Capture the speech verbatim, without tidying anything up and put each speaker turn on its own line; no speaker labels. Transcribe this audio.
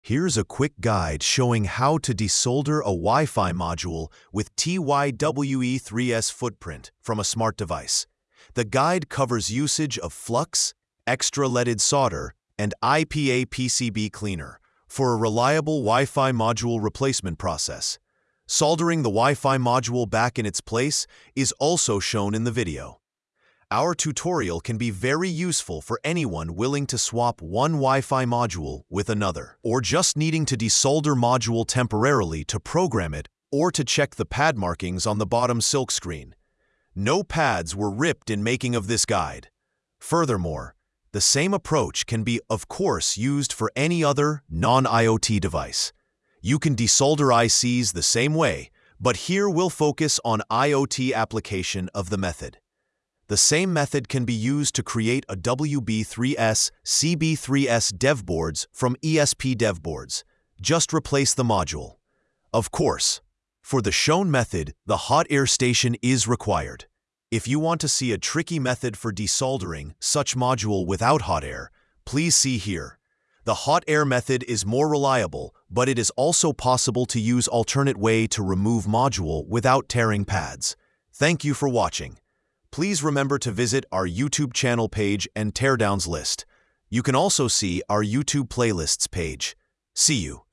Here's a quick guide showing how to desolder a Wi-Fi module with T Y W E three S footprint from a smart device. The guide covers usage of flux, extra leaded solder, and I P A P C B cleaner for a reliable Wi-Fi module replacement process. Soldering the Wi-Fi module back in its place is also shown in the video. Our tutorial can be very useful for anyone willing to swap one Wi-Fi module with another, or just needing to desolder module temporarily to program it or to check the pad markings on the bottom silkscreen. No pads were ripped in making of this guide. Furthermore, the same approach can be, of course, used for any other non-I O T device. You can desolder I Cs the same way, but here we'll focus on I O T application of the method. The same method can be used to create a W B three S C B three S dev boards from E S P dev boards. Just replace the module. Of course, for the shown method, the hot air station is required. If you want to see a tricky method for desoldering such module without hot air, please see here. The hot air method is more reliable, but it is also possible to use alternate way to remove module without tearing pads. Thank you for watching. Please remember to visit our YouTube channel page and teardowns list. You can also see our YouTube playlists page. See you.